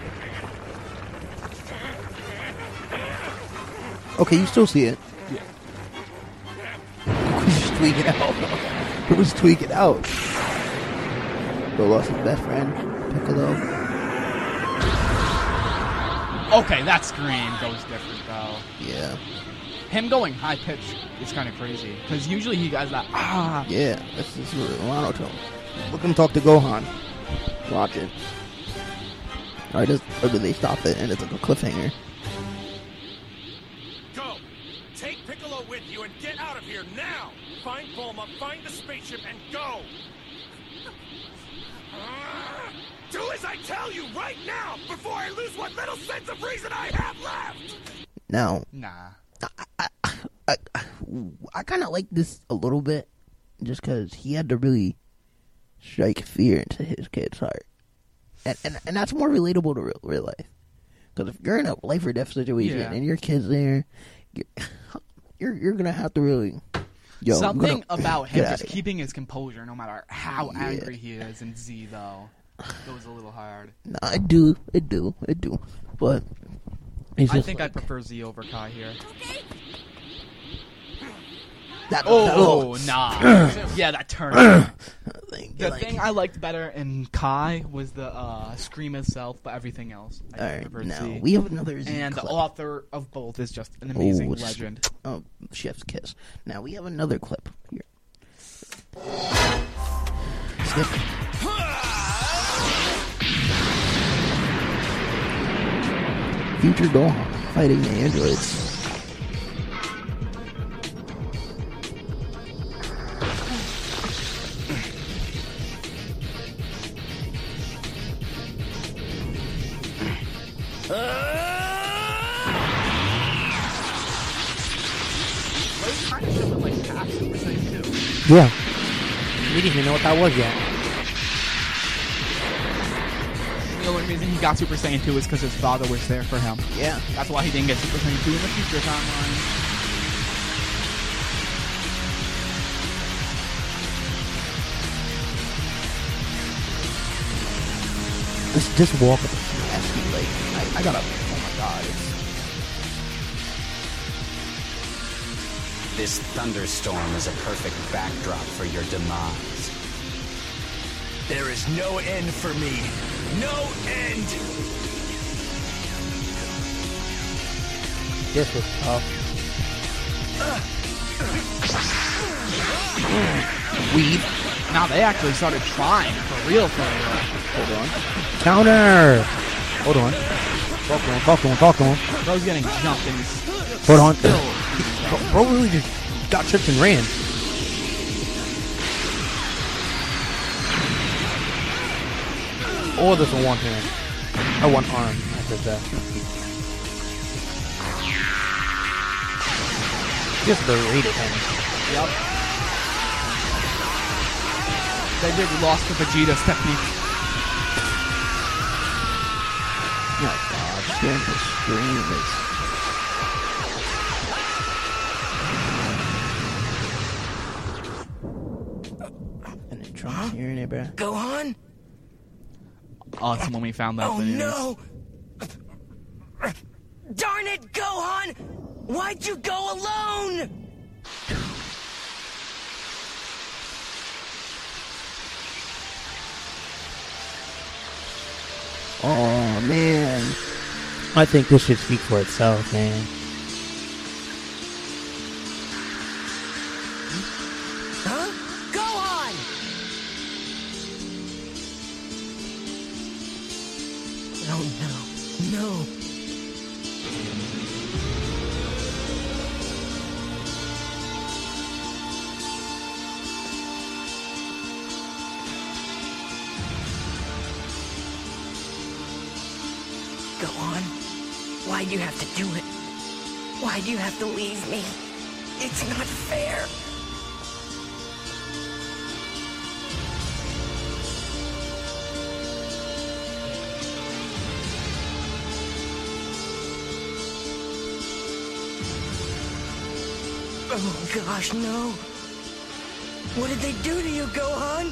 Okay, you still see it. Yeah. Goku's just tweaking out. Goku's tweaking out. Bro lost his best friend, Piccolo. Okay, that scream goes different though. Yeah. Him going high pitch is kind of crazy because usually he does that. Ah. Yeah, that's just what monotone. Look him talk to Gohan. Watch it. Or, does, or do they stop it and it's like a cliffhanger? Go! Take Piccolo with you and get out of here now! Find Bulma, find the spaceship, and go! Ah! Do as I tell you right now before I lose what little sense of reason I have left! Now, Nah. I, I, I kind of like this a little bit just because he had to really strike fear into his kid's heart. And, and, and that's more relatable to real, real life. Because if you're in a life or death situation Yeah. and your kid's there, you're, you're, you're going to have to really... Yo, I'm Something gonna- about him get just outta here. keeping his composure no matter how Yeah. angry he is. And Z, though, goes a little hard. No, I do, I do, I do, but it's I just think like, I prefer Z over Kai here. that. Oh, that nah. Yeah, that turn. thing, The like, thing I liked better in Kai was the uh, scream itself, but everything else I all right, prefer now Z. we have another Z And the clip. author of both is just an amazing Oh, it's- legend. Oh, chef's kiss. Now we have another clip here. Skip. Future Gohan fighting the androids. Yeah. We didn't even know what that was yet. The only reason he got Super Saiyan two is because his father was there for him. Yeah. That's why he didn't get Super Saiyan two in the future timeline. This this walk up nasty, like I, I gotta oh my god, it's This thunderstorm is a perfect backdrop for your demise. There is no end for me. No end! This was tough. Weed. Now they actually started trying for real, for real. Hold on. Counter! Hold on. Talk to him, talk to him, talk to him. Bro's getting jumped and he's Hold on. still. Bro really just got tripped and ran. Or there's a one hand. Or one arm, I said that. Just berated him. Yep. They did lost to Vegeta's technique. Oh god, scaring the screen is... And then Trump's hearing it, bruh. Gohan? Awesome when we found out Oh the news. no! Darn it, Gohan! Why'd you go alone? Oh man, I think this should speak for itself, man. Huh? Gohan! Oh no, no. Gohan, why do you have to do it? Why do you have to leave me? It's not fair. Oh gosh, no. What did they do to you, Gohan?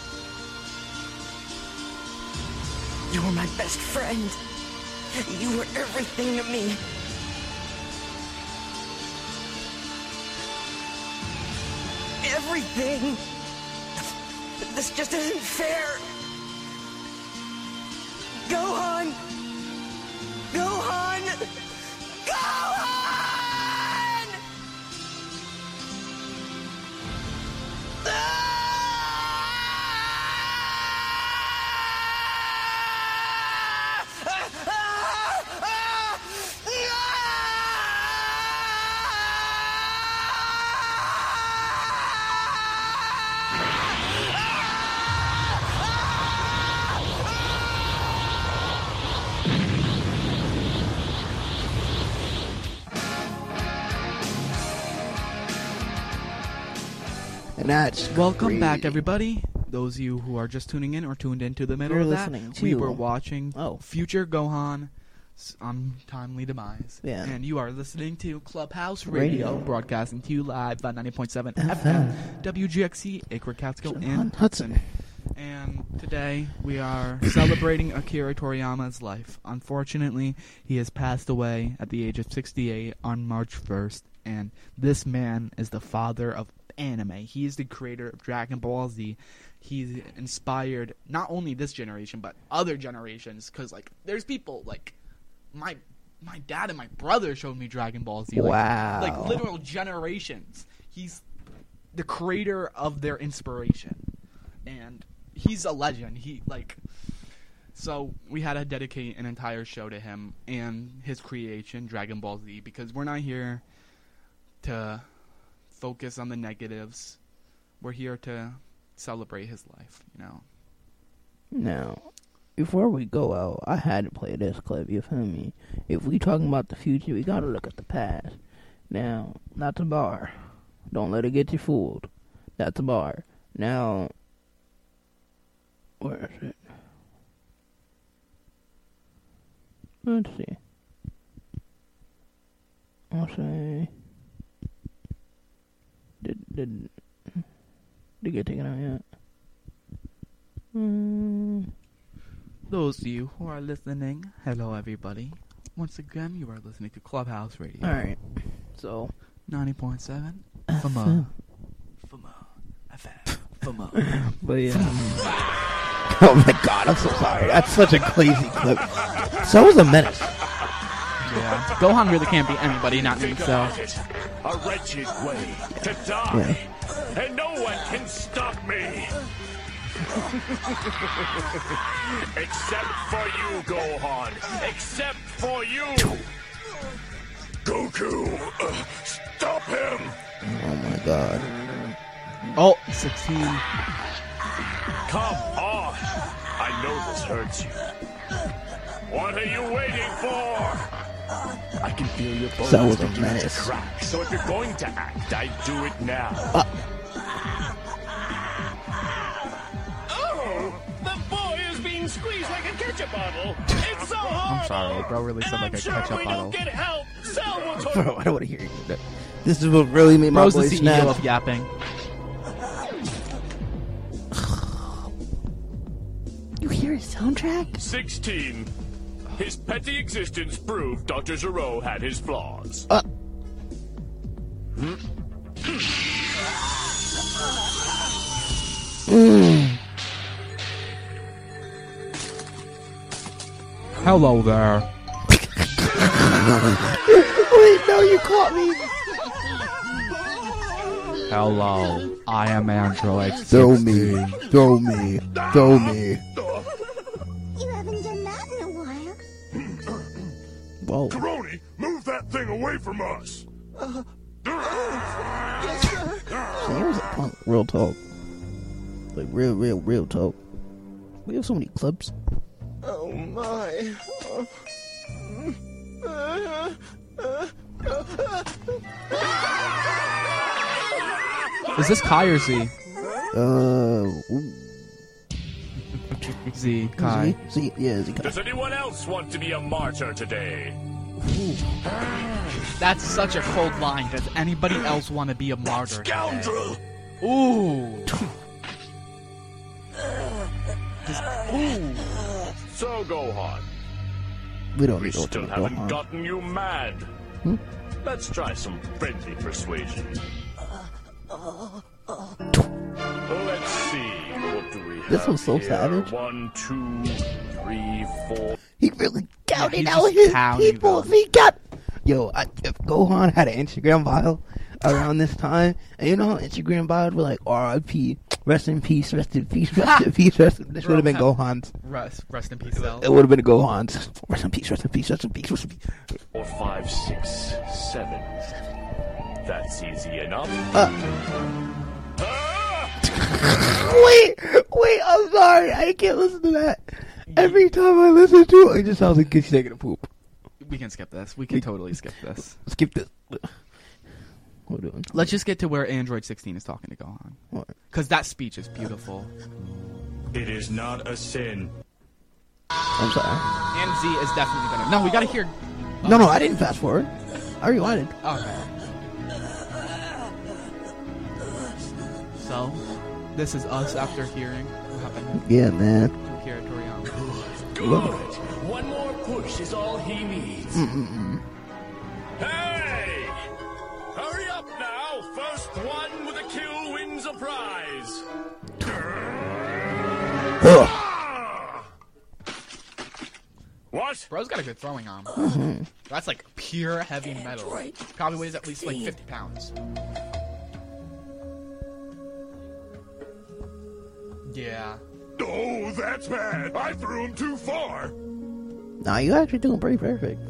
You were my best friend. You were everything to me. Everything. This just isn't fair. Gohan! Gohan! Gohan! And that's Welcome crazy. back, everybody. Those of you who are just tuning in or tuned into the middle You're of that, listening we to- were watching Oh. Future Gohan's untimely demise. Yeah. And you are listening to Clubhouse Radio, Radio. broadcasting to you live on ninety point seven F F M. M, W G X C, Acre, Catskill, Hudson. and Hudson. And today we are celebrating Akira Toriyama's life. Unfortunately, he has passed away at the age of sixty-eight on March first. And this man is the father of anime. He is the creator of Dragon Ball Z. He's inspired not only this generation, but other generations. Because, like, there's people, like, my my dad and my brother showed me Dragon Ball Z. Like, Wow. Like, literal generations. He's the creator of their inspiration. And he's a legend. He, like... So, we had to dedicate an entire show to him and his creation, Dragon Ball Z, because we're not here to focus on the negatives. We're here to celebrate his life, you know. Now, before we go out, I had to play this clip, you feel me? If we talking about the future, we gotta look at the past. Now, that's a bar. Don't let it get you fooled. That's a bar. Now, where is it? Let's see. I'll say... Did, did, did it get taken out yet? Mm. Those of you who are listening, hello everybody. Once again, you are listening to Clubhouse Radio. Alright, so... ninety point seven F F M. M. F M. F M. F M. But yeah. Oh my god, I'm so sorry. That's such a crazy clip. So was a menace. Yeah. Gohan really can't beat anybody, not himself. A wretched way to die, and no one can stop me. Except for you, Gohan. Except for you. Goku, uh, stop him. Oh my god. Oh, sixteen. Come on. I know this hurts you. What are you waiting for? I can feel your bones That was a beginning to mess. crack. So if you're going to act, I do it now. Uh. Oh, the boy is being squeezed like a ketchup bottle. It's so hard. I'm sorry, bro. Really said like a sure ketchup we bottle. don't get help. Cell will talk. Bro, I don't want to hear you. That. This is what really made my Bro's the boy C E O snap. of yapping. You hear his soundtrack? sixteen. His petty existence proved Doctor Gero had his flaws. Uh. Mm. Hello there. Wait, no, you caught me. Hello, I am Android. Throw me, throw me, throw me. You haven't done that in a while. Whoa. Karoni, move that thing away from us. So here's a punk, real talk. Like, real, real, real talk. We have so many clips. Oh my. Is this Kai or Z? Uh, ooh. Z, Kai. Z, Z, yeah, Z, Kai. Does anyone else want to be a martyr today? That's such a cold line. Does anybody else want to be a martyr? Scoundrel! Ooh. Just, ooh. So, Gohan, We don't we need to still go haven't on. gotten you mad. Hmm? Let's try some friendly persuasion. Let's see, what do we have This one's so here? savage. One, two, three, four. He really counted he's out just his pounding people. them. He got. Yo, I, if Gohan had an Instagram bio around this time, and you know, Instagram bio would be like R I P, rest in peace, rest in peace, rest in peace, rest in This would have been Gohan's. Rest, rest in peace, Cell. It would have been Gohan's. Rest in peace, rest in peace, rest in peace, rest in peace. Four, five, six, seven. That's easy enough. Uh. Ah! Wait, wait, I'm sorry. I can't listen to that. Every time I listen to it, it just sounds like he's taking a poop. We can skip this. We can We- totally skip this. Skip this. What are we doing? Let's just get to where Android sixteen is talking to Gohan. What? Because that speech is beautiful. It is not a sin. I'm sorry. And Z is definitely better. No, we gotta hear. No, no, I didn't fast forward. I rewinded. Okay. So, this is us after hearing what happened Yeah, man. to Akira Toriyama. Good. One more push is all he needs. Mm-mm-mm. Hey! Hurry up now! First one with a kill wins a prize. Ugh. What? Bro's got a good throwing arm. Mhm. That's like pure heavy metal. Probably weighs at least like fifty pounds. Yeah. Oh, that's bad. I threw him too far. Nah, you actually doing pretty perfect.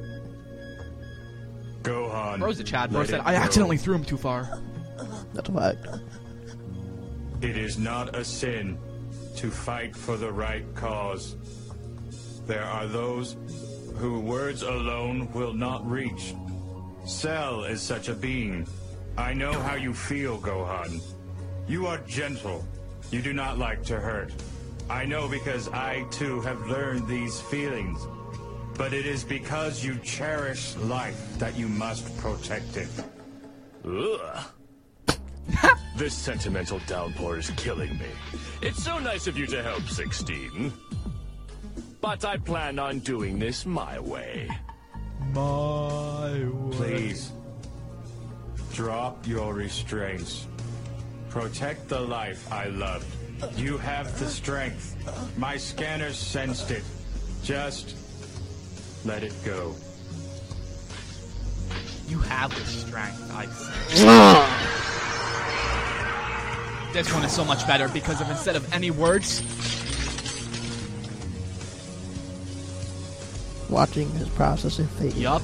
Gohan. Bro's a Chad. Bro let said, it I go. accidentally threw him too far. That's a fact. It is not a sin to fight for the right cause. There are those who words alone will not reach. Cell is such a being. I know how you feel, Gohan. You are gentle. You do not like to hurt. I know because I too have learned these feelings. But it is because you cherish life that you must protect it. Ugh. This sentimental downpour is killing me. It's so nice of you to help, sixteen. But I plan on doing this my way. My way. Please, drop your restraints. Protect the life I loved. You have the strength. My scanners sensed it. Just let it go. You have the strength, I see. This one is so much better because of instead of any words. Watching his processor fade. Yup.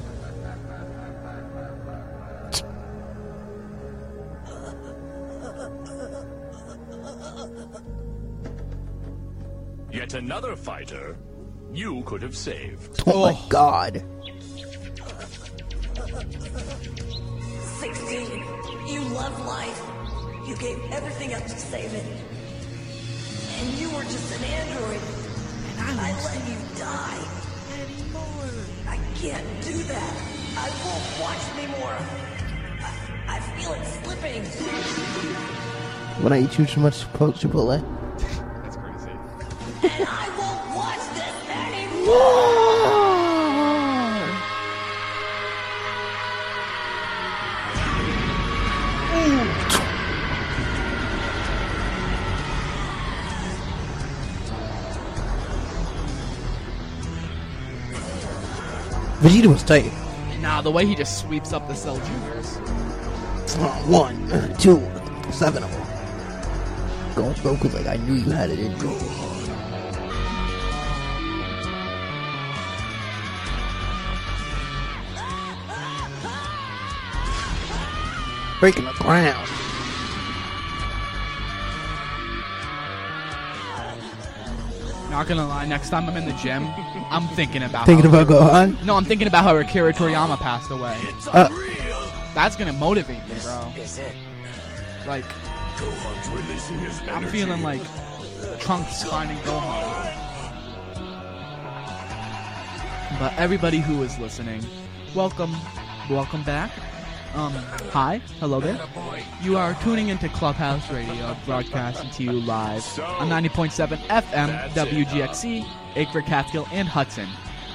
Yet another fighter you could have saved. Oh, oh. my god. sixteen. You loved life. You gave everything up to save it. And you were just an android. And I, I let you die. Anymore. I can't do that. I won't watch anymore. I, I feel it slipping. When I eat too much Chipotle. That's crazy. And I won't watch this anymore. Vegeta was tight. Nah, the way he just sweeps up the Cell Juniors. Oh, one, two, seven of them. Going Goku like I knew you had it in you. Breaking the ground. Not gonna lie, next time I'm in the gym, I'm thinking about Thinking how, about Gohan? No, I'm thinking about how Akira Toriyama passed away. Uh, That's gonna motivate me, bro. Is it? Like, I'm feeling like Trunks finding Gohan. But everybody who is listening, welcome, welcome back. Um, hi, hello there. You are tuning into Clubhouse Radio, broadcasting to you live on ninety point seven F M, W G X C, Acre, Catskill, and Hudson.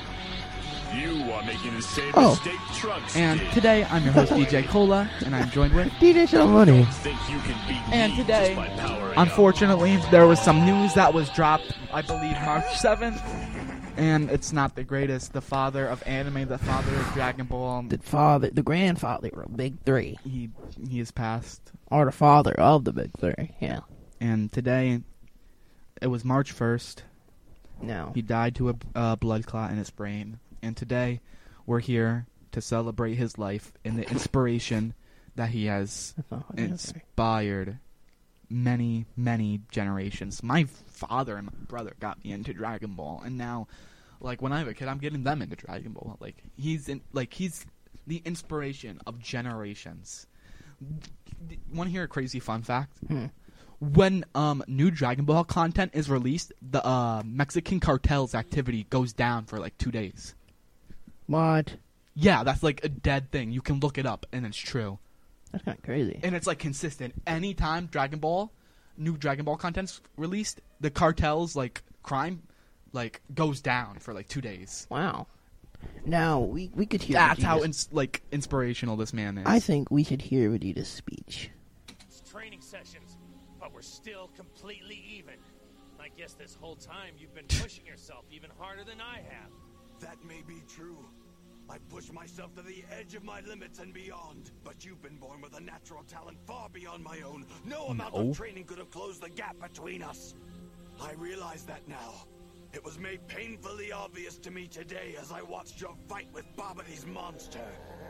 You are making the same Oh. mistake Trunks And did. today, I'm your host, D J Cola, and I'm joined with D J Show Money. Think you can beat And me today, just by powering unfortunately, there was some news that was dropped, I believe, March seventh. And it's not the greatest. The father of anime, the father of Dragon Ball. The father, the grandfather of Big Three. He he has passed. Or the father of the Big Three, yeah. And today, it was March first. No. He died to a uh, blood clot in his brain. And today, we're here to celebrate his life and the inspiration that he has Oh, inspired many, many generations. My father and my brother got me into Dragon Ball, and now, like, when I have a kid, I'm getting them into Dragon Ball. Like, he's in, like, he's the inspiration of generations. Want to hear a crazy fun fact? Hmm. When um new Dragon Ball content is released, the uh, Mexican cartel's activity goes down for like two days. What? Yeah, that's like a dead thing. You can look it up, and it's true. That's kind of crazy. And it's like consistent. Anytime Dragon Ball, new Dragon Ball content's released, the cartel's like crime, like goes down for like two days. Wow. Now we we could hear. That's Vegeta's, how ins- like inspirational this man is. I think we should hear Vegeta's speech. It's training sessions, but we're still completely even. I guess this whole time you've been pushing yourself even harder than I have. That may be true. I pushed myself to the edge of my limits and beyond. But you've been born with a natural talent far beyond my own. No amount No. of training could have closed the gap between us. I realize that now. It was made painfully obvious to me today as I watched your fight with Babidi's monster.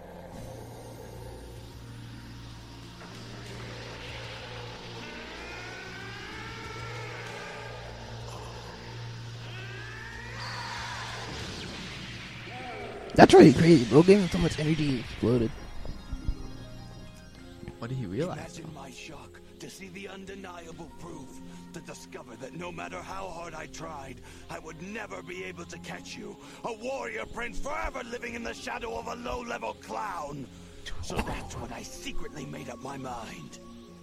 That's really crazy, bro. Gave him so much energy, he exploded. What did he realize? Imagine my shock to see the undeniable proof, to discover that no matter how hard I tried, I would never be able to catch you. A warrior prince forever living in the shadow of a low-level clown. So that's when I secretly made up my mind.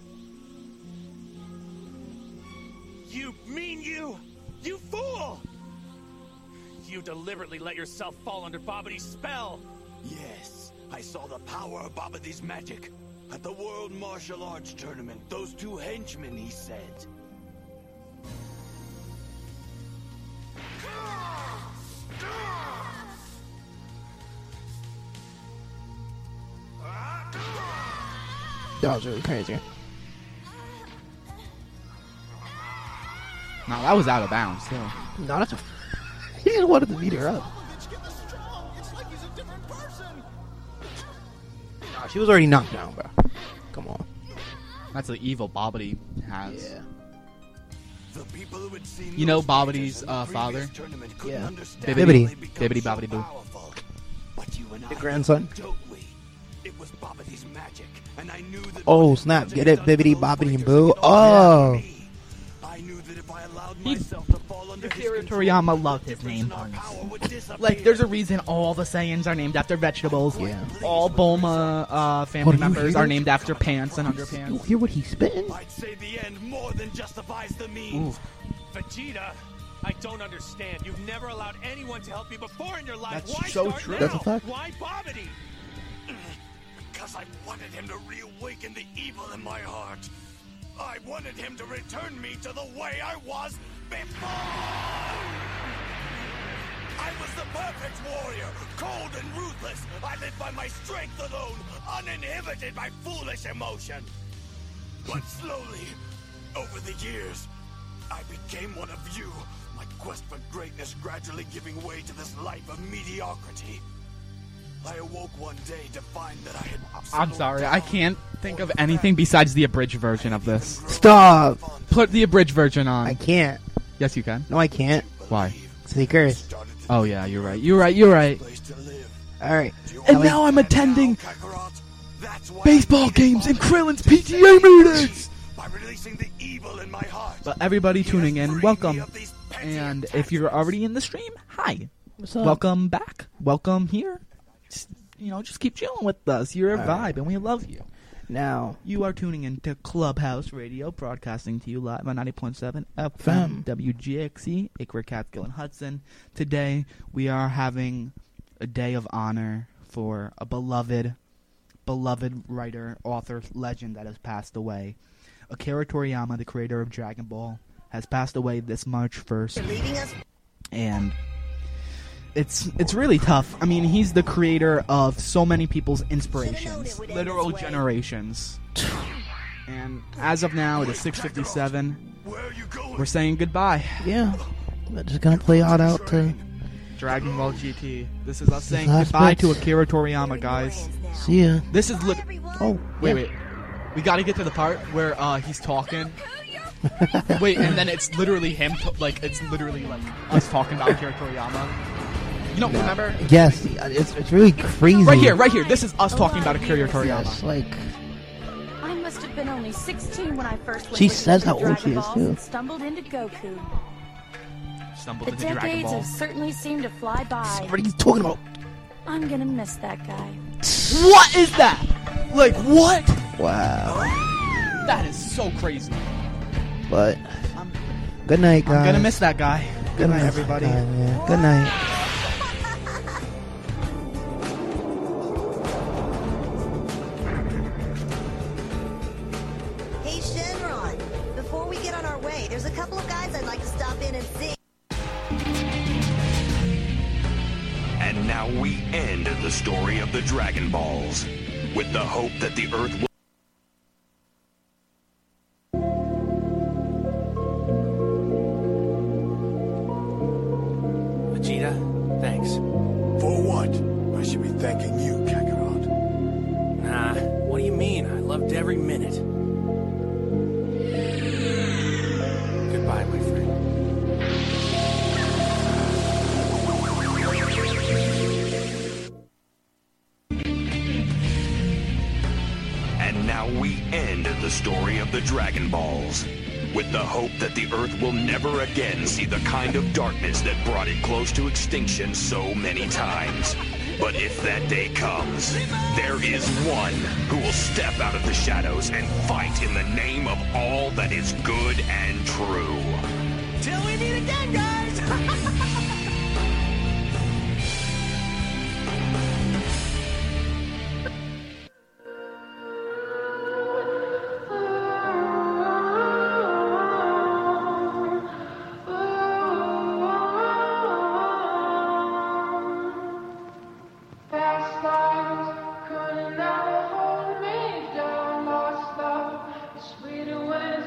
You mean you? You fool! You deliberately let yourself fall under Babidi's spell. Yes, I saw the power of Babidi's magic. At the World Martial Arts Tournament, those two henchmen, he said. That was really crazy. No, that was out of bounds, too. No, that's a... He just wanted to beat her up. No, she was already knocked down, bro. Come on. That's the evil Bobbity has. Yeah. You know Bobbity's uh, father? Yeah. Bibbidi. Bibbidi Bobbidi Boo. The grandson. Oh, snap. Get it? Bibbidi, Bobbidi, and Boo. Oh. He, Akira Toriyama loved his name puns. Like, there's a reason all the Saiyans are named after vegetables. Yeah. All Bulma uh, family oh, members are named after pants and underpants. You hear what he's spitting? I'd say the end more than justifies the means. Ooh. Vegeta, I don't understand. You've never allowed anyone to help you before in your life. That's Why so start true. now? That's a fact. Why Bobbity? Because I wanted him to reawaken the evil in my heart. I wanted him to return me to the way I was before. I was the perfect warrior, cold and ruthless. I lived by my strength alone, uninhibited by foolish emotion. But slowly, over the years, I became one of you. My quest for greatness gradually giving way to this life of mediocrity. I awoke one day to find that I had... I'm sorry, I can't think of anything besides the abridged version of this. Stop! Put the abridged version on. I can't. Yes, you can. No, I can't. Why? Seekers. Oh, yeah, you're right. You're right, you're right. Alright. And now I'm attending baseball games and Krillin's P T A meetings! But everybody tuning in, welcome. And if you're already in the stream, hi. What's up? Welcome back. Welcome here. Just, you know, just keep chilling with us. You're a All vibe, right. and we love you. Now, you are tuning in to Clubhouse Radio, broadcasting to you live on ninety point seven F M, W G X E, Acre, Catskill, and Hudson. Today, we are having a day of honor for a beloved, beloved writer, author, legend that has passed away. Akira Toriyama, the creator of Dragon Ball, has passed away this March first. And it's it's really tough. I mean, he's the creator of so many people's inspirations, literal generations. And as of now, it is six fifty-seven. We're saying goodbye. Yeah. We're just gonna play out out to Dragon Ball G T. This is us This saying last goodbye bit. to Akira Toriyama, guys. See ya. This is lit. Oh, wait, yeah. wait. We got to get to the part where uh, he's talking. Wait, and then it's literally him. To- like it's literally like us talking about Akira Toriyama. You don't No. remember? Yes, it's it's really crazy. Right here, right here. This is us talking about Akira Toriyama. Yes, like I must have been only sixteen when I first went She looking says for how old Dragon she is, Balls too. and stumbled into Goku. Stumbled The into Dragon decades Ball. have certainly seemed to fly by. what are you talking about? I'm gonna miss that guy. What is that? Like what? Wow. That is so crazy. But good night, guys. I'm gonna miss that guy. Good Gonna night, miss everybody. that guy, yeah. Good night. Hey, Shenron, before we get on our way, there's a couple of guys I'd like to stop in and see. And now we end the story of the Dragon Balls with the hope that the Earth will. Vegeta, thanks. For what? I should be thanking you, Kakarot. Nah, what do you mean? I loved every minute. Goodbye, my friend. And now we end the story of the Dragon Balls with the hope that the Earth will never again see the kind of darkness that brought it close to extinction so many times. But if that day comes, there is one who will step out of the shadows and fight in the name of all that is good and true. Till we meet again, guys!